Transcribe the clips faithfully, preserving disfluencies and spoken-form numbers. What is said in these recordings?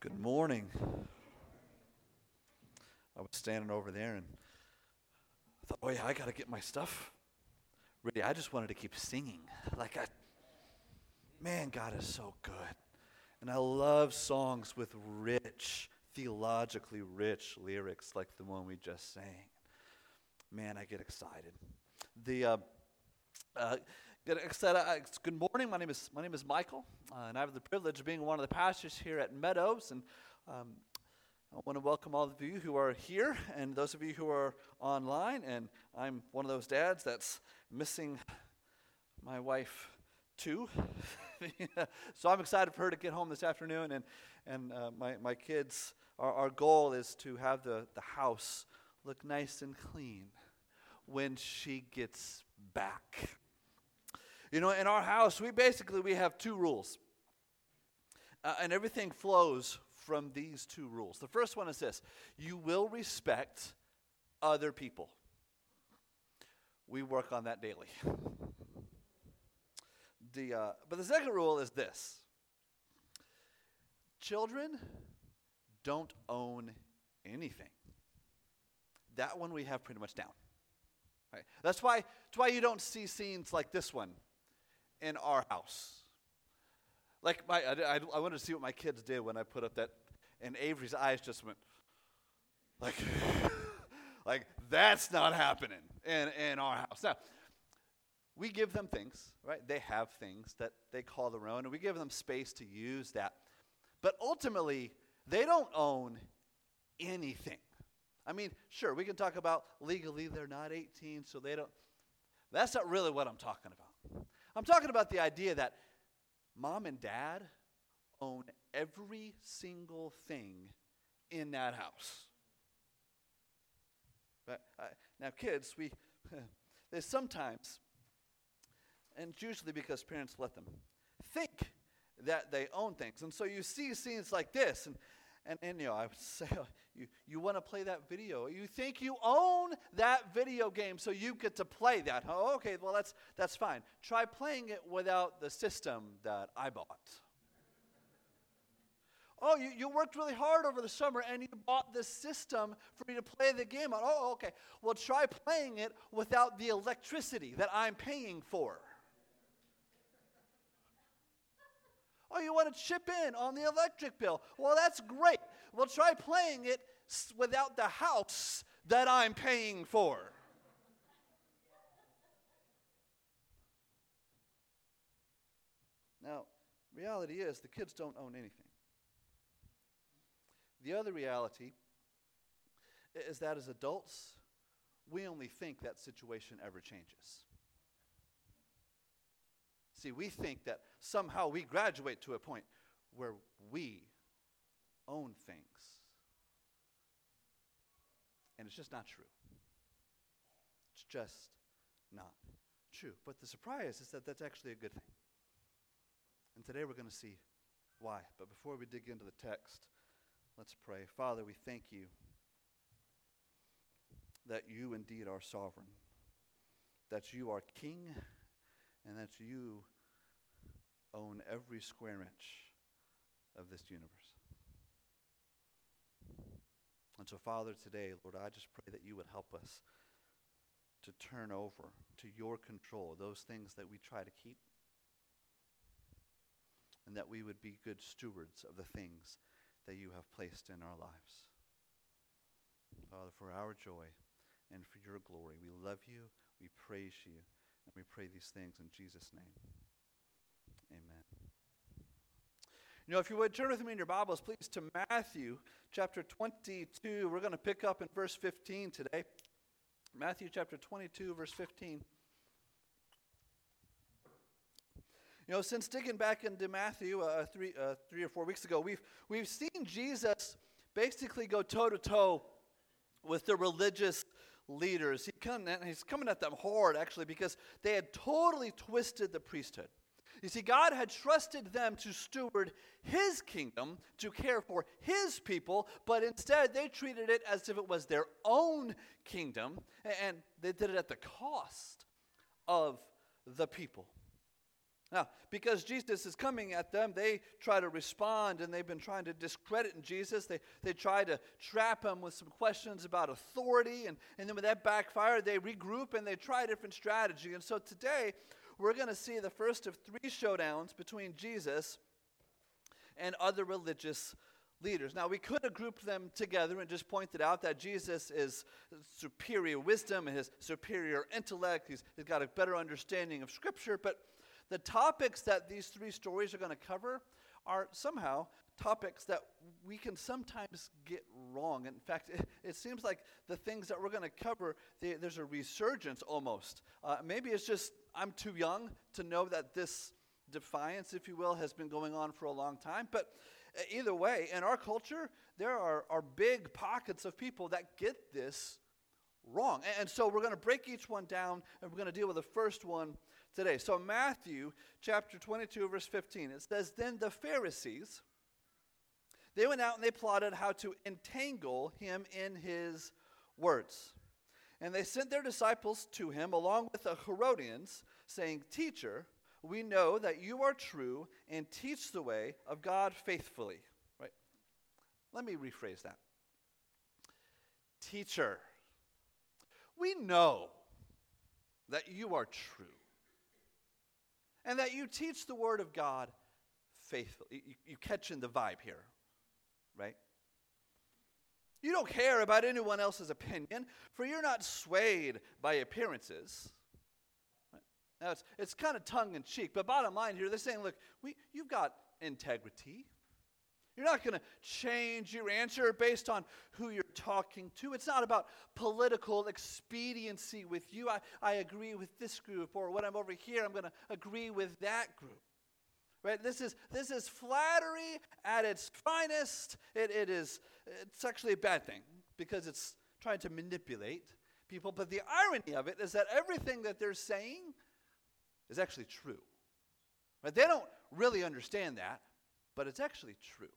Good morning. I was standing over there and I thought, oh yeah, I got to get my stuff ready. I just wanted to keep singing. Like, I, man, God is so good. And I love songs with rich, theologically rich lyrics like the one we just sang. Man, I get excited. The uh, uh, get excited. Uh, good morning. My name is my name is Michael, uh, and I have the privilege of being one of the pastors here at Meadows. And um, I want to welcome all of you who are here, and those of you who are online. And I'm one of those dads that's missing my wife too. So I'm excited for her to get home this afternoon, and and uh, my my kids. Our, our goal is to have the the house look nice and clean when she gets back. You know, in our house, we basically, we have two rules. Uh, and everything flows from these two rules. The first one is this: you will respect other people. We work on that daily. The uh, but the second rule is this: children don't own anything. That one we have pretty much down. Right? That's why, that's why you don't see scenes like this one in our house. Like, my, I, I, I wanted to see what my kids did when I put up that, and Avery's eyes just went, like, like that's not happening in, in our house. Now, we give them things, right? They have things that they call their own, and we give them space to use that. But ultimately, they don't own anything. I mean, sure, we can talk about legally they're not eighteen, so they don't. That's not really what I'm talking about. I'm talking about the idea that mom and dad own every single thing in that house. But, uh, now, kids, we they sometimes, and it's usually because parents let them, think that they own things. And so you see scenes like this, and And, and you know, I would say, oh, you, you want to play that video. You think you own that video game, so you get to play that. Oh, okay, well, that's that's fine. Try playing it without the system that I bought. Oh, you, you worked really hard over the summer, and you bought the system for you to play the game on. Oh, okay. Well, try playing it without the electricity that I'm paying for. Oh, you want to chip in on the electric bill? Well, that's great. Well, try playing it without the house that I'm paying for. Now, reality is the kids don't own anything. The other reality is that as adults, we only think that situation ever changes. See, we think that somehow we graduate to a point where we own things. And it's just not true. It's just not true. But the surprise is that that's actually a good thing. And today we're going to see why. But before we dig into the text, let's pray. Father, we thank you that you indeed are sovereign, that you are king, and that you own every square inch of this universe. And so, Father, today, Lord, I just pray that you would help us to turn over to your control those things that we try to keep, and that we would be good stewards of the things that you have placed in our lives. Father, for our joy and for your glory, we love you, we praise you, and we pray these things in Jesus' name. Amen. You know, if you would turn with me in your Bibles, please, to Matthew chapter twenty-two. We're going to pick up in verse fifteen today. Matthew chapter twenty-two, verse fifteen. You know, since digging back into Matthew uh, three, uh, three or four weeks ago, we've we've seen Jesus basically go toe-to-toe with the religious leaders. He come, he's coming at them hard, actually, because they had totally twisted the priesthood. You see, God had trusted them to steward his kingdom, to care for his people, but instead they treated it as if it was their own kingdom, and they did it at the cost of the people. Now, because Jesus is coming at them, they try to respond, and they've been trying to discredit Jesus. They they try to trap him with some questions about authority, and, and then when that backfired, they regroup and they try a different strategy. And so today, we're going to see the first of three showdowns between Jesus and other religious leaders. Now, we could have grouped them together and just pointed out that Jesus is superior wisdom and his superior intellect. He's, he's got a better understanding of Scripture, but the topics that these three stories are going to cover are somehow topics that we can sometimes get wrong. In fact, it, it seems like the things that we're going to cover, they, there's a resurgence almost. Uh, maybe it's just I'm too young to know that this defiance, if you will, has been going on for a long time. But either way, in our culture, there are, are big pockets of people that get this wrong. And, and so we're going to break each one down, and we're going to deal with the first one today. So Matthew chapter twenty-two, verse fifteen, it says, "Then the Pharisees, they went out and they plotted how to entangle him in his words. And they sent their disciples to him along with the Herodians, saying, 'Teacher, we know that you are true and teach the way of God faithfully.'" Right? Let me rephrase that. "Teacher, we know that you are true and that you teach the word of God faithfully." You, you catching the vibe here, right? "You don't care about anyone else's opinion, for you're not swayed by appearances." Right? Now, it's, it's kind of tongue-in-cheek, but bottom line here, they're saying, look, we, you've got integrity. You're not going to change your answer based on who you're talking to. It's not about political expediency with you. I, I agree with this group, or when I'm over here, I'm going to agree with that group. Right? This is this is flattery at its finest. It, it is it's actually a bad thing because it's trying to manipulate people. But the irony of it is that everything that they're saying is actually true. Right? They don't really understand that, but it's actually true.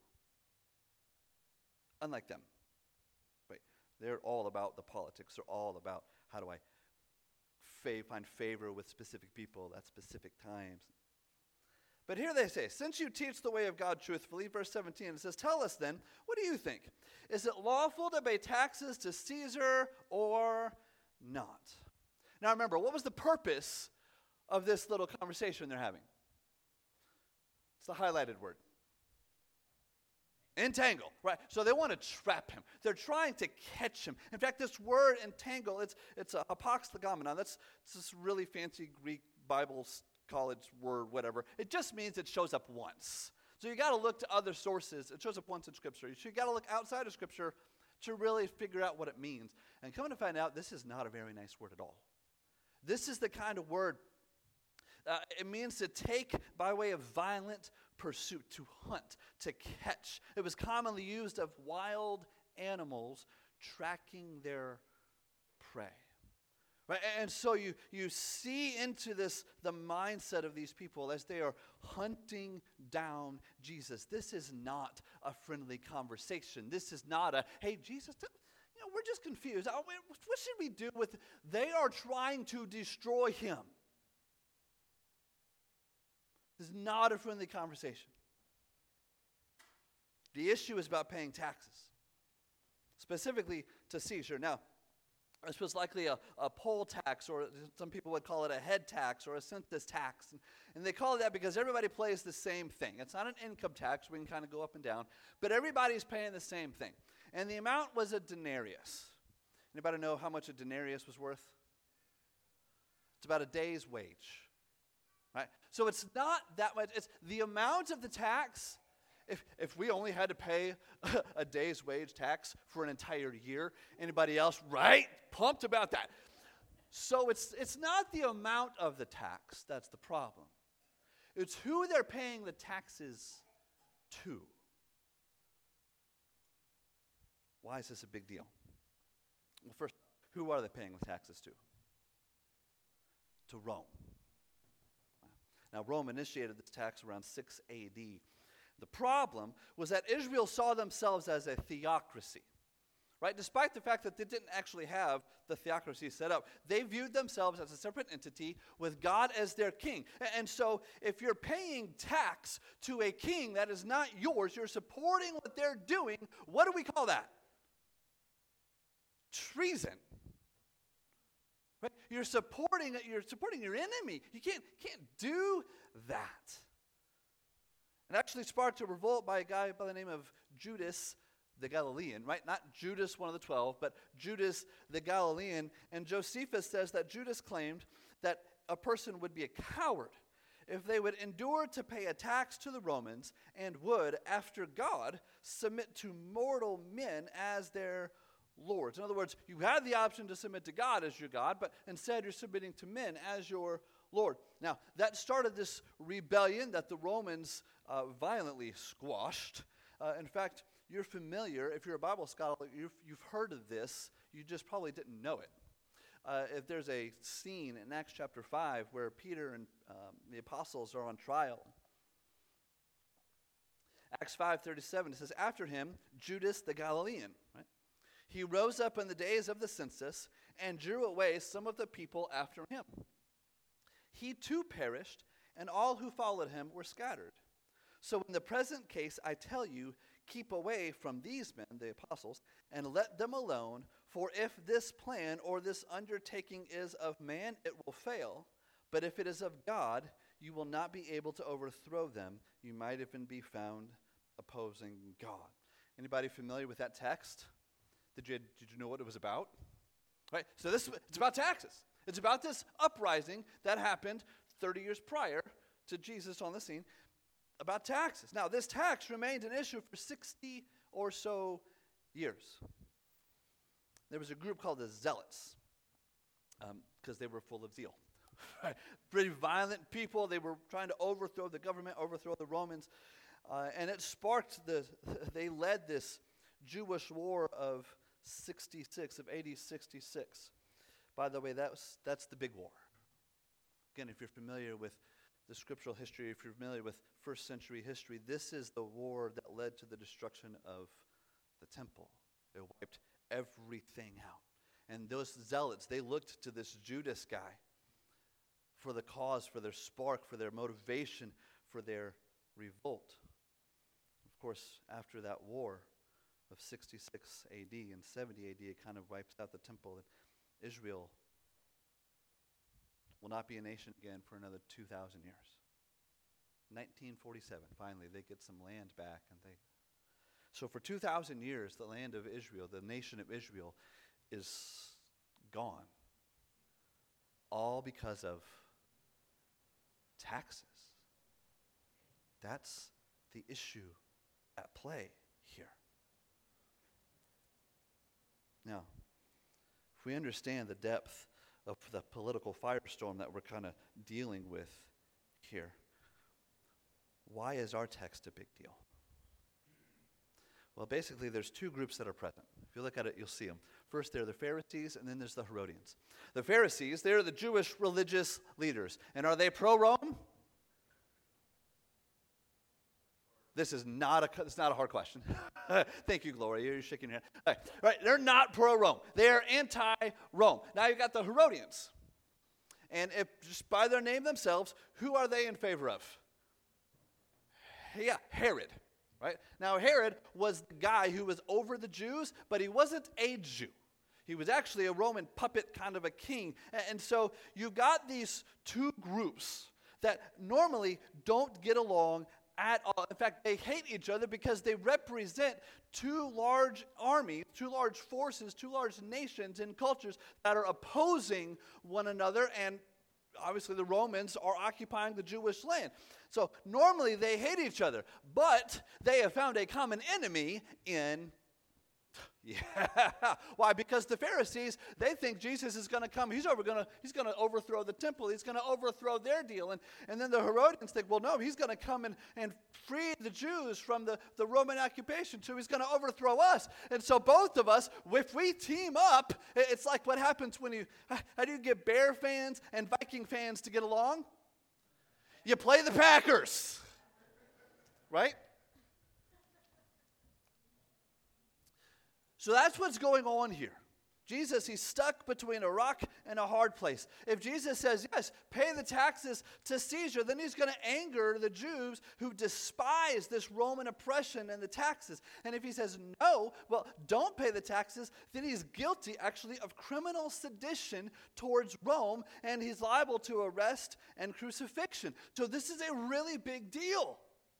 Unlike them, right? They're all about the politics. They're all about how do I fa- find favor with specific people at specific times. But here they say, "Since you teach the way of God truthfully," verse seventeen, it says, "Tell us then, what do you think? Is it lawful to pay taxes to Caesar or not?" Now remember, what was the purpose of this little conversation they're having? It's the highlighted word. Entangle, right? So they want to trap him. They're trying to catch him. In fact, this word entangle, it's it's a apoxlegomenon. That's it's this really fancy Greek Bible college word, whatever. It just means it shows up once. So you got to look to other sources. It shows up once in Scripture. You got to look outside of Scripture to really figure out what it means. And coming to find out, this is not a very nice word at all. This is the kind of word, uh, it means to take by way of violent pursuit, to hunt, to catch. It was commonly used of wild animals tracking their prey. Right? And so you, you see into this the mindset of these people as they are hunting down Jesus. This is not a friendly conversation. This is not a, "Hey, Jesus, you know, we're just confused. What should we do with it?" They are trying to destroy him. This is not a friendly conversation. The issue is about paying taxes, specifically to Caesar. Now, this was likely a, a poll tax, or some people would call it a head tax or a census tax. And, and they call it that because everybody pays the same thing. It's not an income tax. We can kind of go up and down. But everybody's paying the same thing. And the amount was a denarius. Anybody know how much a denarius was worth? It's about a day's wage. Right? So it's not that much. It's the amount of the tax. If if we only had to pay a, a day's wage tax for an entire year, anybody else, right? Pumped about that. So it's it's not the amount of the tax that's the problem. It's who they're paying the taxes to. Why is this a big deal? Well, first, who are they paying the taxes to? To Rome. Now, Rome initiated this tax around six A D. The problem was that Israel saw themselves as a theocracy, right? Despite the fact that they didn't actually have the theocracy set up. They viewed themselves as a separate entity with God as their king. And so if you're paying tax to a king that is not yours, you're supporting what they're doing, what do we call that? Treason. Right? You're supporting you're supporting your enemy. You can't, can't do that. It actually sparked a revolt by a guy by the name of Judas the Galilean, right? Not Judas, one of the twelve, but Judas the Galilean. And Josephus says that Judas claimed that a person would be a coward if they would endure to pay a tax to the Romans and would, after God, submit to mortal men as their lords. In other words, you had the option to submit to God as your God, but instead you're submitting to men as your Lord. Now, that started this rebellion that the Romans uh, violently squashed. Uh, in fact, you're familiar, if you're a Bible scholar, you've, you've heard of this, you just probably didn't know it. Uh, if there's a scene in Acts chapter five where Peter and um, the apostles are on trial. Acts five thirty-seven, it says, after him, Judas the Galilean, right? He rose up in the days of the census and drew away some of the people after him. He too perished, and all who followed him were scattered. So in the present case, I tell you, keep away from these men, the apostles, and let them alone, for if this plan or this undertaking is of man, it will fail. But if it is of God, you will not be able to overthrow them. You might even be found opposing God. Anybody familiar with that text? Did you, did you know what it was about? Right. So this it's about taxes. It's about this uprising that happened thirty years prior to Jesus on the scene about taxes. Now, this tax remained an issue for sixty or so years. There was a group called the Zealots because um, they were full of zeal. Right. Pretty violent people. They were trying to overthrow the government, overthrow the Romans. Uh, and it sparked the, they led this Jewish war of sixty-six, of A D sixty-six. By the way, that's, that's the big war. Again, if you're familiar with the scriptural history, if you're familiar with first century history, this is the war that led to the destruction of the temple. It wiped everything out. And those zealots, they looked to this Judas guy for the cause, for their spark, for their motivation, for their revolt. Of course, after that war of sixty-six A D and seventy A D, it kind of wipes out the temple. And Israel will not be a nation again for another two thousand years. nineteen forty-seven, finally, they get some land back. and they. So for two thousand years, the land of Israel, the nation of Israel, is gone. All because of taxes. That's the issue at play here. Now, if we understand the depth of the political firestorm that we're kind of dealing with here, why is our text a big deal? Well, basically, there's two groups that are present. If you look at it, you'll see them. First, there are the Pharisees, and then there's the Herodians. The Pharisees, they're the Jewish religious leaders. And are they pro-Rome? This is not a, it's not a hard question. Thank you, Gloria. You're shaking your head. All right. All right. They're not pro-Rome. They are anti-Rome. Now you've got the Herodians. And if just by their name themselves, who are they in favor of? Yeah, Herod. Right? Now Herod was the guy who was over the Jews, but he wasn't a Jew. He was actually a Roman puppet kind of a king. And so you've got these two groups that normally don't get along at all. In fact, they hate each other because they represent two large armies, two large forces, two large nations and cultures that are opposing one another, and obviously the Romans are occupying the Jewish land. So normally they hate each other, but they have found a common enemy in Yeah. Why? Because the Pharisees, they think Jesus is going to come. He's over going to he's going to overthrow the temple. He's going to overthrow their deal. And, and then the Herodians think, well, no, he's going to come and, and free the Jews from the, the Roman occupation. So he's going to overthrow us. And so both of us, if we team up, it's like what happens when you, how do you get Bear fans and Viking fans to get along? You play the Packers. Right? So that's what's going on here. Jesus, he's stuck between a rock and a hard place. If Jesus says, yes, pay the taxes to Caesar, then he's going to anger the Jews who despise this Roman oppression and the taxes. And if he says, no, well, don't pay the taxes, then he's guilty, actually, of criminal sedition towards Rome, and he's liable to arrest and crucifixion. So this is a really big deal.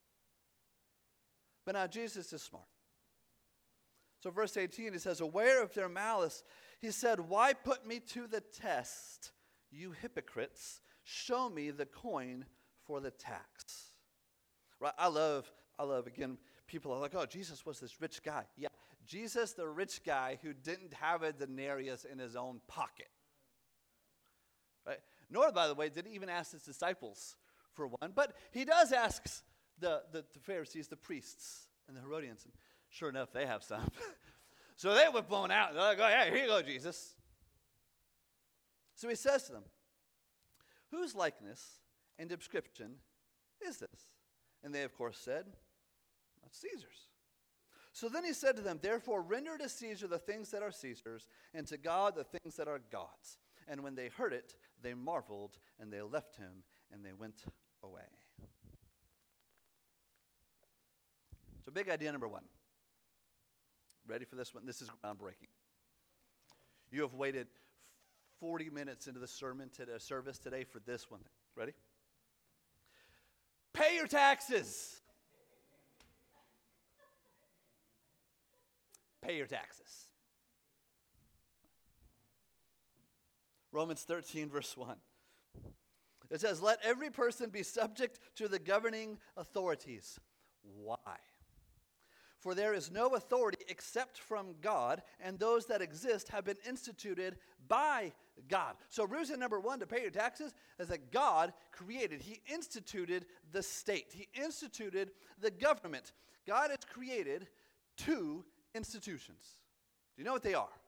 But now Jesus is smart. So verse eighteen, he says, aware of their malice, he said, why put me to the test, you hypocrites? Show me the coin for the tax. Right? I love, I love, again, people are like, oh, Jesus was this rich guy. Yeah, Jesus, the rich guy who didn't have a denarius in his own pocket. Right? Nor, by the way, did he even ask his disciples for one. But he does ask the, the, the Pharisees, the priests, and the Herodians. And sure enough, they have some. So they were blown out. They're like, oh, yeah, here you go, Jesus. So he says to them, whose likeness and description is this? And they, of course, said, that's Caesar's. So then he said to them, therefore, render to Caesar the things that are Caesar's, and to God the things that are God's. And when they heard it, they marveled, and they left him, and they went away. So big idea number one. Ready for this one? This is groundbreaking. You have waited forty minutes into the sermon to the service today for this one. Ready? Pay your taxes. Pay your taxes. Romans thirteen, verse one. It says, let every person be subject to the governing authorities. Why? For there is no authority except from God, and those that exist have been instituted by God. So reason number one to pay your taxes is that God created, he instituted the state. He instituted the government. God has created two institutions. Do you know what they are?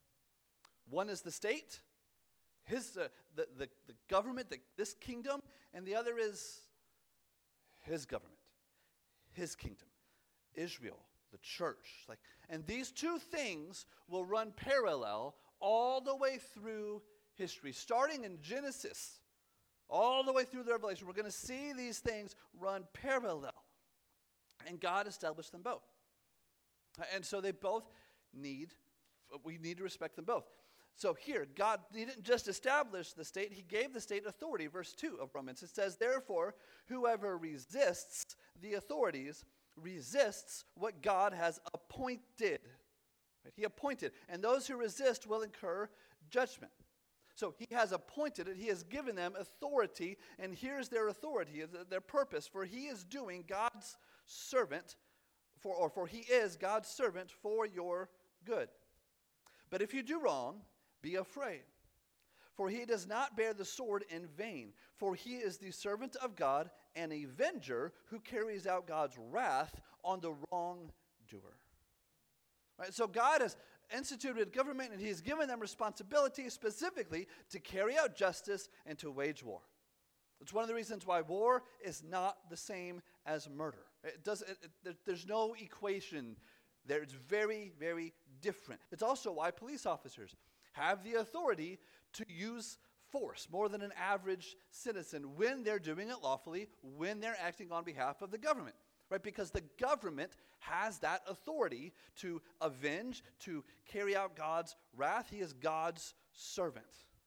One is the state, his uh, the, the, the government, the, this kingdom, and the other is his government, his kingdom. Israel, the church. Like, and these two things will run parallel all the way through history, starting in Genesis, all the way through the Revelation. We're going to see these things run parallel. And God established them both. And so they both need, we need to respect them both. So here, God, he didn't just establish the state, he gave the state authority. Verse two of Romans, it says, therefore, whoever resists the authorities resists what God has appointed. Right? He appointed. And those who resist will incur judgment. So he has appointed it. He has given them authority. And here's their authority, their purpose. For he is doing God's servant, for, or for he is God's servant for your good. But if you do wrong, be afraid. For he does not bear the sword in vain. For he is the servant of God, an avenger who carries out God's wrath on the wrongdoer. Right? So God has instituted government, and he has given them responsibility specifically to carry out justice and to wage war. It's one of the reasons why war is not the same as murder. It does, it, it, there's no equation there. It's very, very different. It's also why police officers have the authority to use force more than an average citizen when they're doing it lawfully, when they're acting on behalf of the government, right? Because the government has that authority to avenge, to carry out God's wrath. He is God's servant.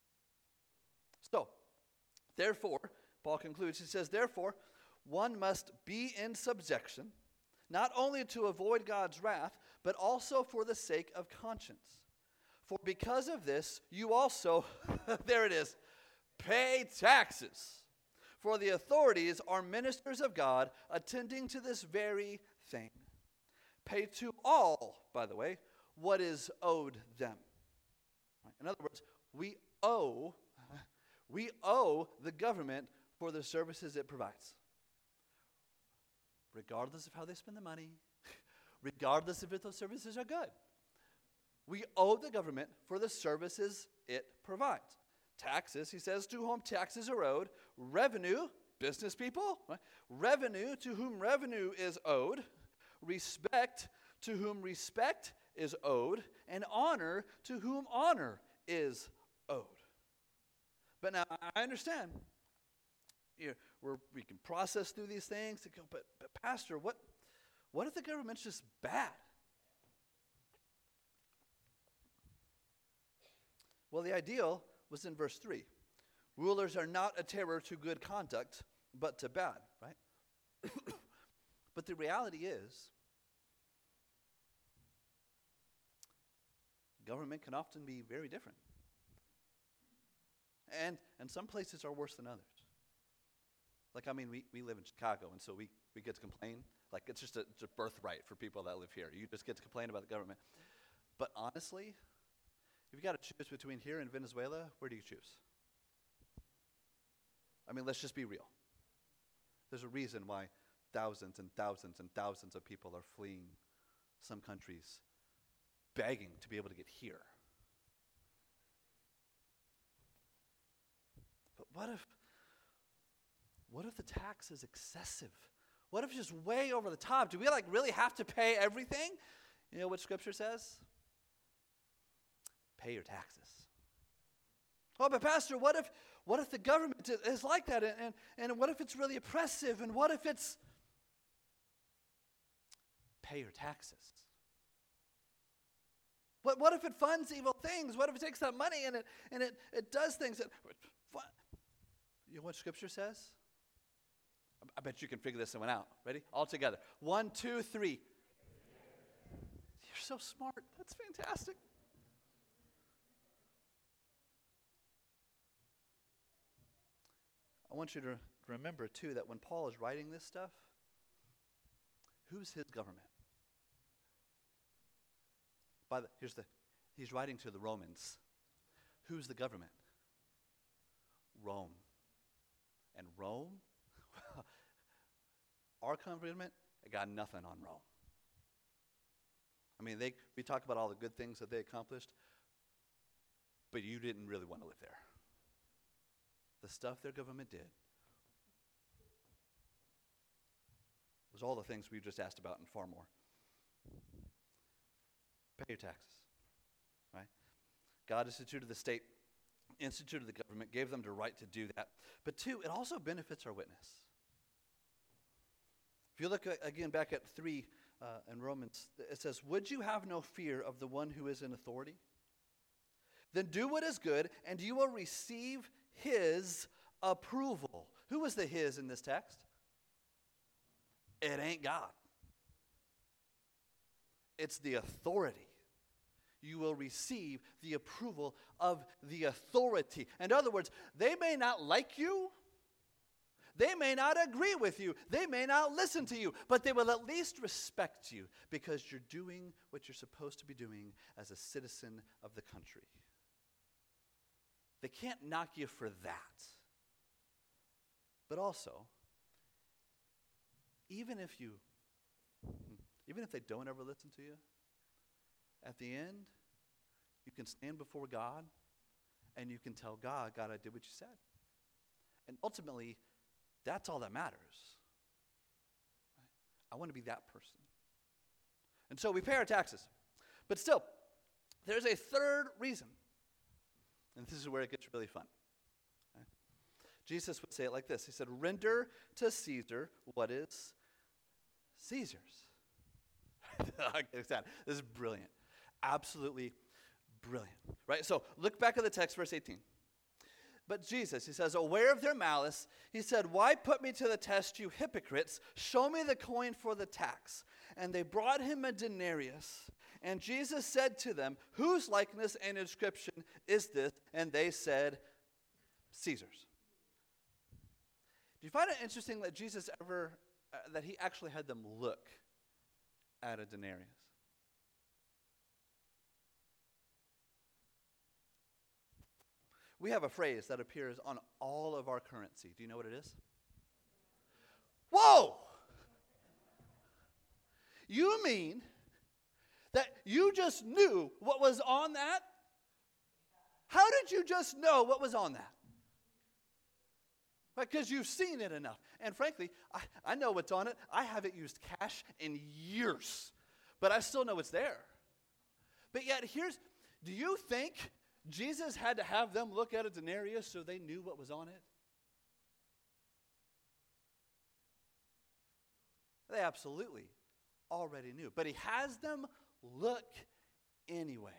So, therefore, Paul concludes, he says, therefore, one must be in subjection, not only to avoid God's wrath, but also for the sake of conscience. For because of this, you also, there it is, pay taxes. For the authorities are ministers of God, attending to this very thing. Pay to all, by the way, what is owed them. In other words, we owe, we owe the government for the services it provides. Regardless of how they spend the money, regardless of if those services are good. We owe the government for the services it provides. Taxes, he says, to whom taxes are owed. Revenue, business people. Right? Revenue, to whom revenue is owed. Respect, to whom respect is owed, and honor to whom honor is owed. But now, I understand. You know, we're, we can process through these things, and go, but, but Pastor, what, what if the government's just bad? Well, the ideal was in verse three. Rulers are not a terror to good conduct, but to bad, right? But the reality is, government can often be very different. And and some places are worse than others. Like, I mean, we, we live in Chicago, and so we, we get to complain. Like, it's just a, it's a birthright for people that live here. You just get to complain about the government. But honestly, if you got to choose between here and Venezuela, where do you choose? I mean, let's just be real. There's a reason why thousands and thousands and thousands of people are fleeing some countries, begging to be able to get here. But what if, what if the tax is excessive? What if it's just way over the top? Do we like really have to pay everything? You know what Scripture says? Pay your taxes. Oh, but Pastor, what if what if the government is like that? And, and, and what if it's really oppressive? And what if it's... Pay your taxes. What, what if it funds evil things? What if it takes that money and it and it, it does things that... You know what Scripture says? I bet you can figure this one out. Ready? All together. One, two, three. You're so smart. That's fantastic. I want you to remember, too, that when Paul is writing this stuff, who's his government? By the, here's the, he's writing to the Romans. Who's the government? Rome. And Rome, our government, it got nothing on Rome. I mean, they we talk about all the good things that they accomplished, but you didn't really want to live there. The stuff their government did was all the things we've just asked about and far more. Pay your taxes, right? God instituted the state, instituted the government, gave them the right to do that. But two, it also benefits our witness. If you look uh, again back at three uh, in Romans, it says, "Would you have no fear of the one who is in authority? Then do what is good, and you will receive his approval." Who was the his in this text? It ain't God. It's the authority. You will receive the approval of the authority. In other words, they may not like you. They may not agree with you. They may not listen to you. But they will at least respect you because you're doing what you're supposed to be doing as a citizen of the country. They can't knock you for that. But also, even if you, even if they don't ever listen to you, at the end, you can stand before God and you can tell God, God, I did what you said. And ultimately, that's all that matters. I want to be that person. And so we pay our taxes. But still, there's a third reason. And this is where it gets really fun. Okay? Jesus would say it like this. He said, "Render to Caesar what is Caesar's." This is brilliant. Absolutely brilliant. Right? So look back at the text, verse eighteen. But Jesus, he says, aware of their malice, he said, "Why put me to the test, you hypocrites? Show me the coin for the tax." And they brought him a denarius. And Jesus said to them, "Whose likeness and inscription is this?" And they said, "Caesar's." Do you find it interesting that Jesus ever, uh, that he actually had them look at a denarius? We have a phrase that appears on all of our currency. Do you know what it is? Whoa! You mean that you just knew what was on that? How did you just know what was on that? Because you've seen it enough. And frankly, I, I know what's on it. I haven't used cash in years. But I still know it's there. But yet, here's, do you think Jesus had to have them look at a denarius so they knew what was on it? They absolutely already knew. But he has them look anyway.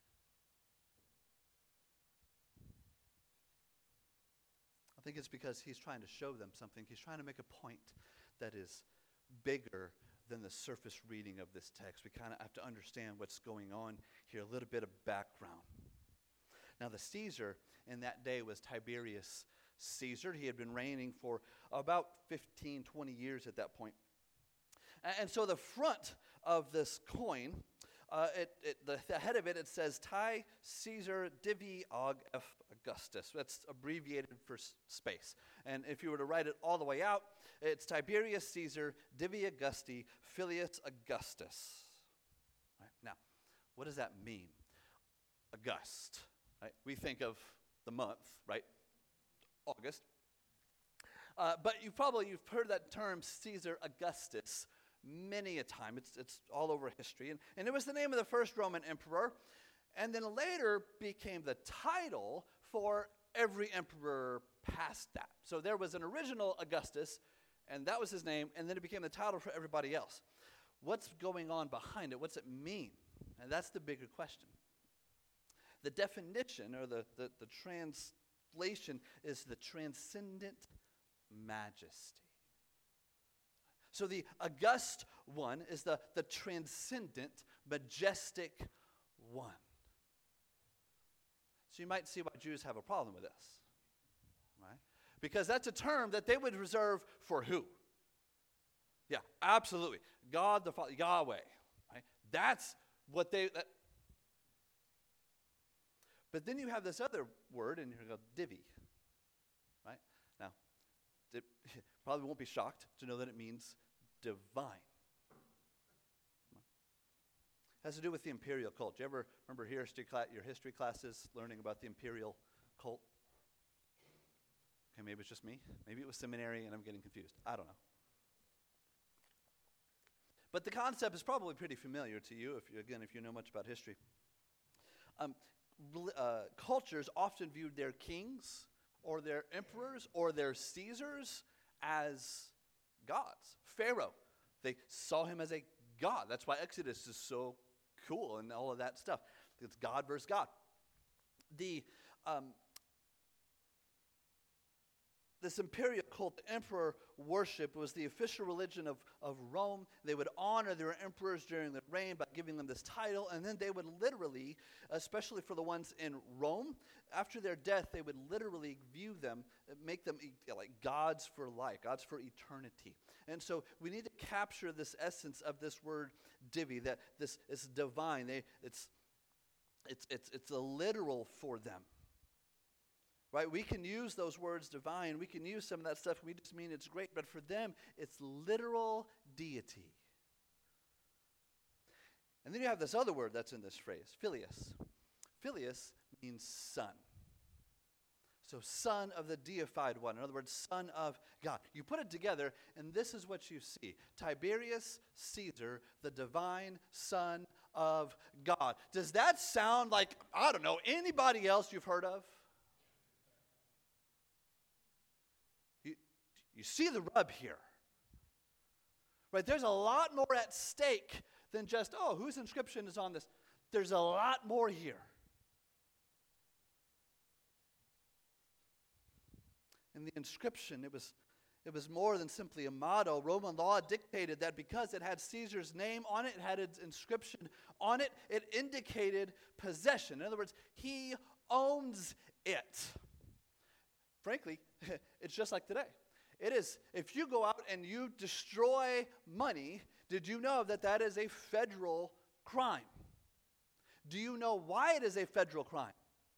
I think it's because he's trying to show them something. He's trying to make a point that is bigger than the surface reading of this text. We kind of have to understand what's going on here, a little bit of background. Now, the Caesar in that day was Tiberius Caesar. He had been reigning for about fifteen, twenty years at that point. And so the front of this coin, uh, it, it, the, the head of it, it says Tai Caesar Divi Aug F Augustus. That's abbreviated for s- space. And if you were to write it all the way out, it's Tiberius Caesar Divi Augusti Filius Augustus. Right? Now, what does that mean? August. Right? We think of the month, right? August. Uh, but you probably, you've heard that term Caesar Augustus many a time. It's, it's all over history. And, and it was the name of the first Roman emperor, and then later became the title for every emperor past that. So there was an original Augustus, and that was his name, and then it became the title for everybody else. What's going on behind it? What's it mean? And that's the bigger question. The definition, or the, the, the translation, is the transcendent majesty. So the august one is the, the transcendent, majestic one. So you might see why Jews have a problem with this, right? Because that's a term that they would reserve for who? Yeah, absolutely. God the Father, Yahweh, right? That's what they... That, but then you have this other word, and you go, divi, right? Now, it probably won't be shocked to know that it means divine. It has to do with the imperial cult. Do you ever remember history cla- your history classes learning about the imperial cult? Okay, maybe it's just me. Maybe it was seminary and I'm getting confused. I don't know. But the concept is probably pretty familiar to you, if you, again, if you know much about history. Um, uh, cultures often viewed their kings or their emperors or their Caesars as gods. Pharaoh, they saw him as a god. That's why Exodus is so cool and all of that stuff. It's God versus God. The um, This imperial cult, the emperor worship, was the official religion of, of Rome. They would honor their emperors during their reign by giving them this title, and then they would literally, especially for the ones in Rome, after their death, they would literally view them, make them like gods for life, gods for eternity. And so we need to capture this essence of this word divi, that this is divine. They, it's, it's, it's, it's a literal for them. Right? We can use those words divine. We can use some of that stuff. We just mean it's great. But for them, it's literal deity. And then you have this other word that's in this phrase, Filius. Filius means son. So son of the deified one. In other words, son of God. You put it together, and this is what you see. Tiberius Caesar, the divine son of God. Does that sound like, I don't know, anybody else you've heard of? You see the rub here, right? There's a lot more at stake than just, oh, whose inscription is on this? There's a lot more here. And the inscription, it was, it was more than simply a motto. Roman law dictated that because it had Caesar's name on it, it had its inscription on it, it indicated possession. In other words, he owns it. Frankly, it's just like today. It is, if you go out and you destroy money, did you know that that is a federal crime? Do you know why it is a federal crime?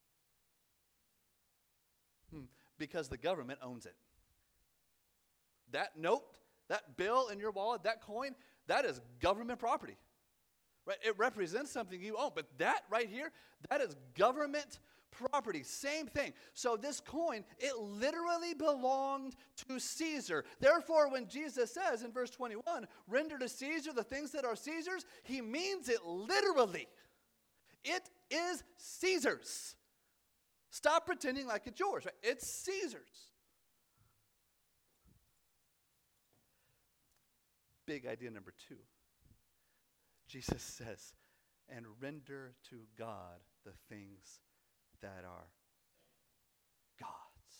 Hmm, because the government owns it. That note, that bill in your wallet, that coin, that is government property. Right? It represents something you own, but that right here, that is government property. Same thing. So this coin, it literally belonged to Caesar. Therefore, when Jesus says in verse twenty-one, render to Caesar the things that are Caesar's, he means it literally. It is Caesar's. Stop pretending like it's yours, right? It's Caesar's. Big idea number two. Jesus says, and render to God the things that are God's.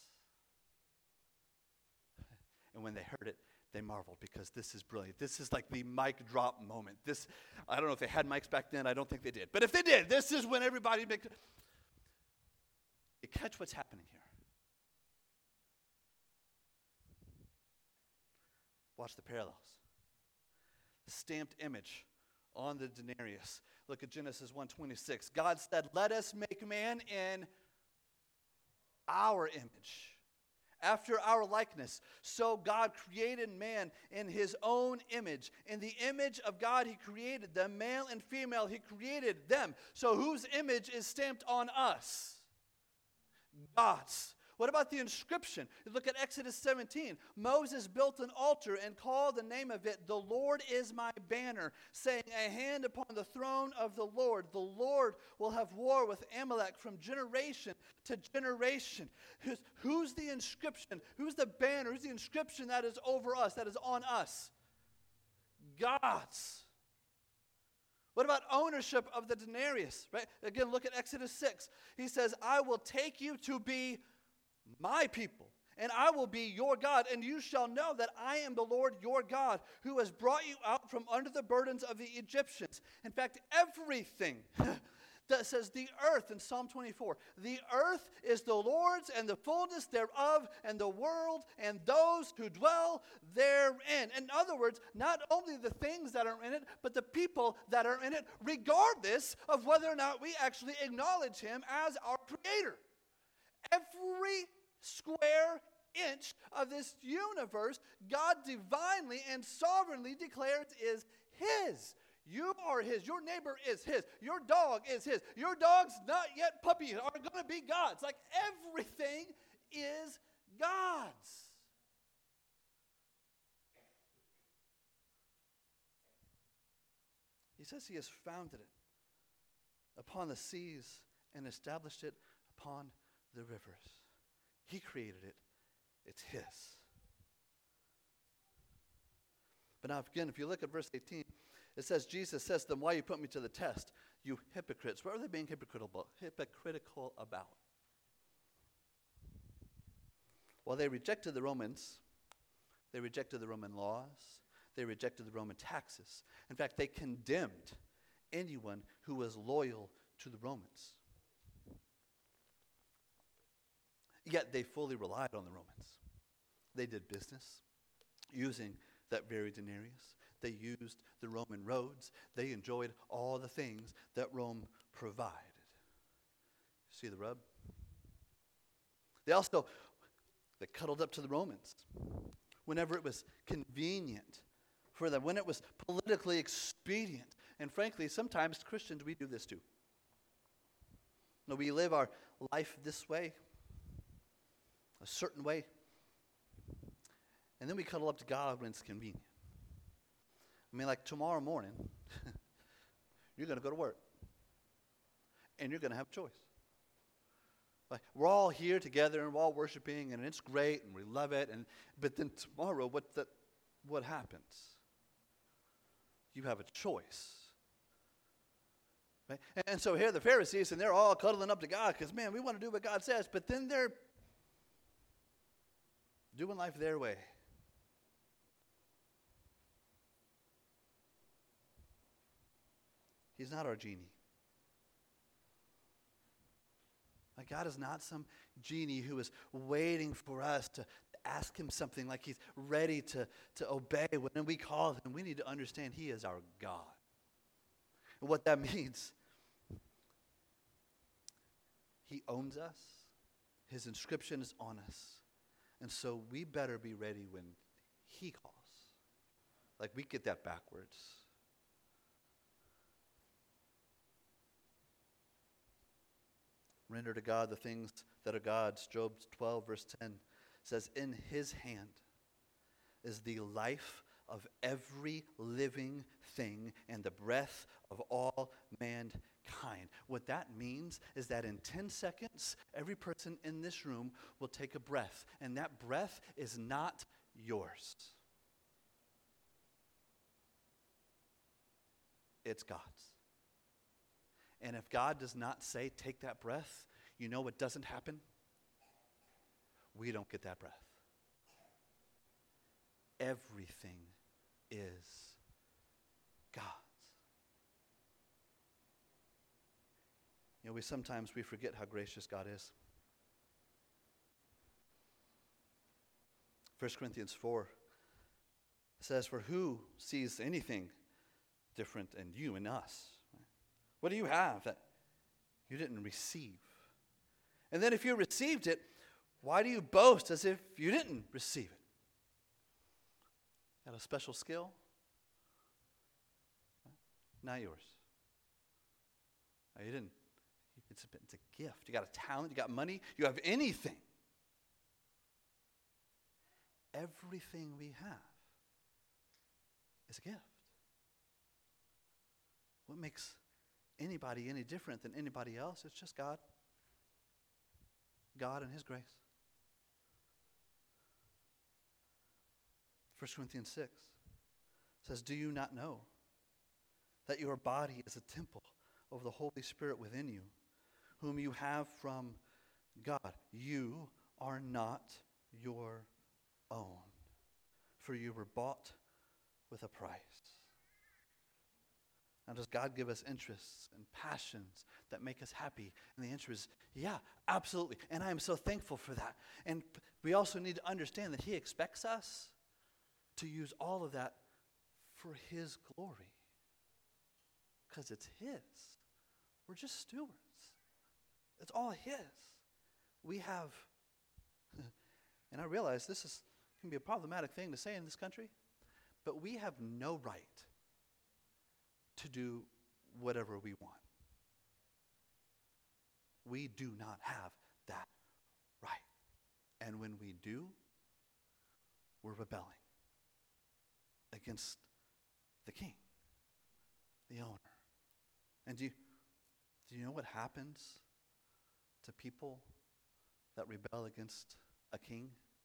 And when they heard it, they marveled, because this is brilliant. This is like the mic drop moment. This, I don't know if they had mics back then. I don't think they did. But if they did, this is when everybody makes it. You catch what's happening here. Watch the parallels. The stamped image on the denarius. Look at Genesis one twenty-six. God said, let us make man in our image, after our likeness. So God created man in his own image. In the image of God he created them, male and female he created them. So whose image is stamped on us? God's. What about the inscription? Look at Exodus seventeen. Moses built an altar and called the name of it, the Lord is my banner, saying, a hand upon the throne of the Lord. The Lord will have war with Amalek from generation to generation. Who's, who's the inscription? Who's the banner? Who's the inscription that is over us, that is on us? God's. What about ownership of the denarius? Right? Again, look at Exodus six. He says, I will take you to be my people, and I will be your God, and you shall know that I am the Lord your God, who has brought you out from under the burdens of the Egyptians. In fact, everything that says the earth in Psalm twenty-four, the earth is the Lord's and the fullness thereof, and the world and those who dwell therein. In other words, not only the things that are in it, but the people that are in it, regardless of whether or not we actually acknowledge him as our creator. Every square inch of this universe, God divinely and sovereignly declares is his. You are his. Your neighbor is his. Your dog is his. Your dog's not yet puppy are going to be God's. Like everything is God's. He says he has founded it upon the seas and established it upon the rivers. He created it. It's his. But now again, if you look at verse eighteen, it says, Jesus says to them, why you put me to the test, you hypocrites? What are they being hypocritical, hypocritical about? Well, they rejected the Romans. They rejected the Roman laws. They rejected the Roman taxes. In fact, they condemned anyone who was loyal to the Romans. Yet they fully relied on the Romans. They did business using that very denarius. They used the Roman roads. They enjoyed all the things that Rome provided. See the rub? They also, they cuddled up to the Romans whenever it was convenient for them, when it was politically expedient. And frankly, sometimes Christians, we do this too. No, we live our life this way, a certain way, and then we cuddle up to God when it's convenient. I mean, like tomorrow morning, you're going to go to work, and you're going to have a choice. Like, we're all here together, and we're all worshiping, and it's great, and we love it. And but then tomorrow, what the, what happens? You have a choice. Right? And, and so here the Pharisees, and they're all cuddling up to God because, man, we want to do what God says. But then they're doing life their way. He's not our genie. Like, God is not some genie who is waiting for us to ask him something, like he's ready to, to obey when we call him. We need to understand he is our God. And what that means, he owns us. His inscription is on us. And so we better be ready when he calls. Like, we get that backwards. Render to God the things that are God's. Job twelve, verse ten says, in his hand is the life of every living thing and the breath of all mankind. What that means is that in ten seconds, every person in this room will take a breath, and that breath is not yours. It's God's. And if God does not say, take that breath, you know what doesn't happen? We don't get that breath. Everything is God's. You know, we sometimes we forget how gracious God is. First Corinthians four says, for who sees anything different in you and us? What do you have that you didn't receive? And then if you received it, why do you boast as if you didn't receive it? Got a special skill? Not yours. No, you didn't. It's a, it's a gift. You got a talent. You got money. You have anything. Everything we have is a gift. What makes anybody any different than anybody else? It's just God. God and His grace. First Corinthians six says, do you not know that your body is a temple of the Holy Spirit within you, whom you have from God? You are not your own, for you were bought with a price. Now, does God give us interests and passions that make us happy? And the answer is, yeah, absolutely. And I am so thankful for that. And we also need to understand that He expects us to use all of that for His glory. Because it's His. We're just stewards. It's all His. We have, and I realize this is can be a problematic thing to say in this country, but we have no right to do whatever we want. We do not have that right. And when we do, we're rebelling against the king, the owner. And do you, do you know what happens to people that rebel against a king?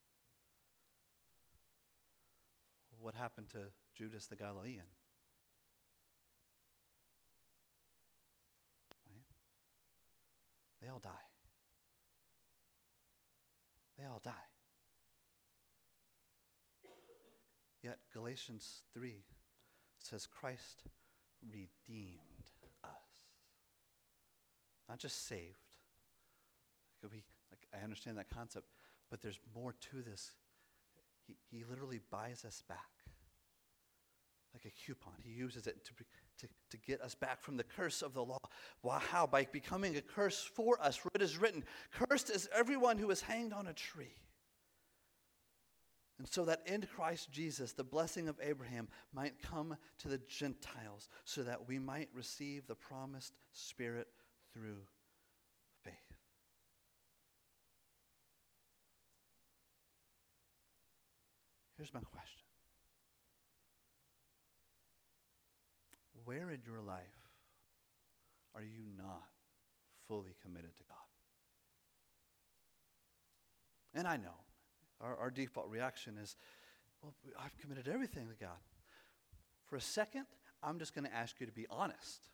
What happened to Judas the Galilean? Right? They all die. They all die. Yet Galatians three says Christ redeemed us. Not just saved. It could be, like, I understand that concept, but there's more to this. He, he literally buys us back. Like a coupon. He uses it to, to, to get us back from the curse of the law. Well, how? By becoming a curse for us. For it is written, cursed is everyone who is hanged on a tree. And so that in Christ Jesus, the blessing of Abraham might come to the Gentiles, so that we might receive the promised Spirit through faith. Here's my question. Where in your life are you not fully committed to God? And I know our, our default reaction is, well, I've committed everything to God. For a second, I'm just going to ask you to be honest.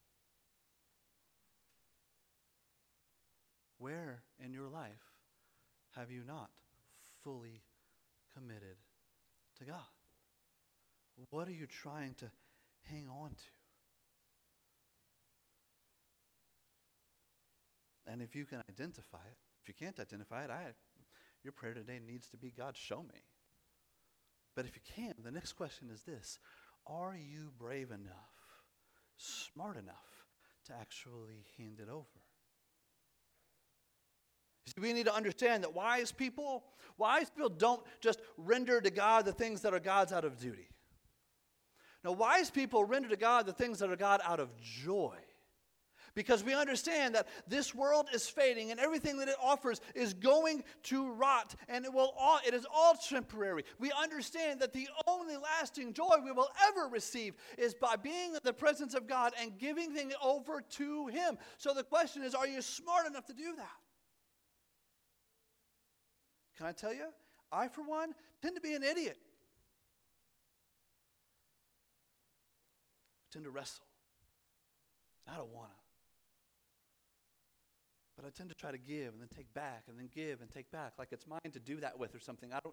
Where in your life have you not fully committed to God? What are you trying to hang on to? And if you can identify it, if you can't identify it, I, your prayer today needs to be, God, show me. But if you can't, the next question is this: are you brave enough, smart enough to actually hand it over? See, we need to understand that wise people, wise people don't just render to God the things that are God's out of duty. No, wise people render to God the things that are God out of joy. Because we understand that this world is fading and everything that it offers is going to rot, and it will all it is all temporary. We understand that the only lasting joy we will ever receive is by being in the presence of God and giving things over to Him. So the question is, are you smart enough to do that? Can I tell you? I, for one, tend to be an idiot. I tend to wrestle. I don't want to. But I tend to try to give and then take back and then give and take back, like it's mine to do that with or something. I don't.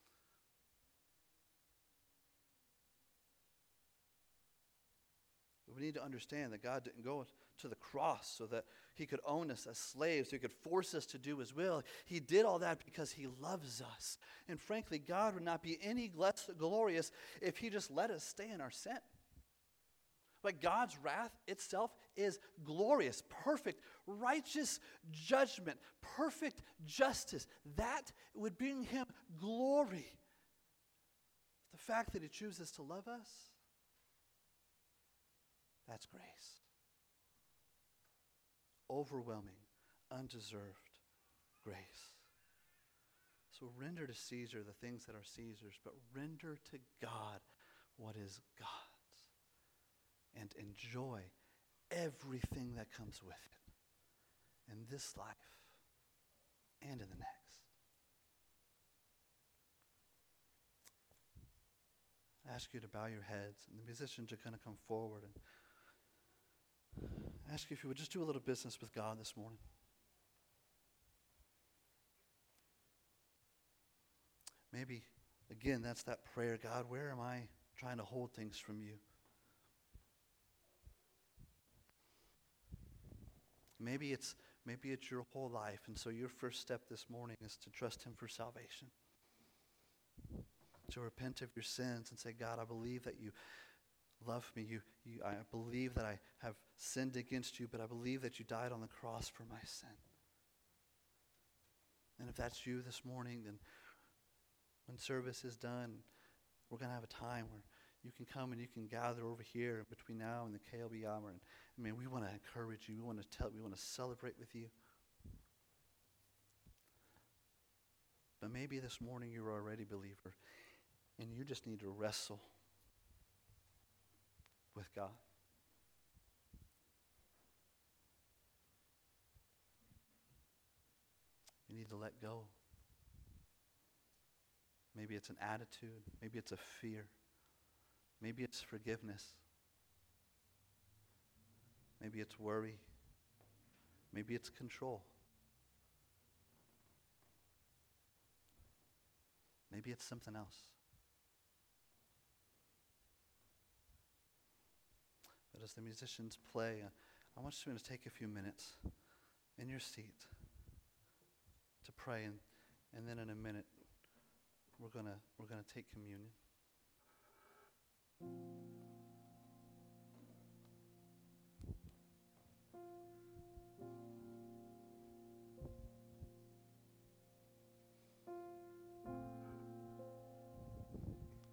But we need to understand that God didn't go to the cross so that He could own us as slaves, so He could force us to do His will. He did all that because He loves us. And frankly, God would not be any less glorious if He just let us stay in our sin. But God's wrath itself is glorious, perfect, righteous judgment, perfect justice. That would bring Him glory. The fact that He chooses to love us, that's grace. Overwhelming, undeserved grace. So render to Caesar the things that are Caesar's, but render to God what is God's. And enjoy everything that comes with it in this life and in the next. I ask you to bow your heads, and the musicians are going to come forward, and I ask you if you would just do a little business with God this morning. Maybe, again, that's that prayer, God, where am I trying to hold things from you? Maybe it's maybe it's your whole life, and so your first step this morning is to trust Him for salvation. To repent of your sins and say, God, I believe that you love me. You, you, I believe that I have sinned against you, but I believe that you died on the cross for my sin. And if that's you this morning, then when service is done, we're going to have a time where you can come and you can gather over here between now and the K L B hour. And I mean, we want to encourage you. We want to tell. We want to celebrate with you. But maybe this morning you're already a believer, and you just need to wrestle with God. You need to let go. Maybe it's an attitude. Maybe it's a fear. Maybe it's forgiveness. Maybe it's worry. Maybe it's control. Maybe it's something else. But as the musicians play, uh, I want you to take a few minutes in your seat to pray, and, and then in a minute we're gonna we're gonna take communion.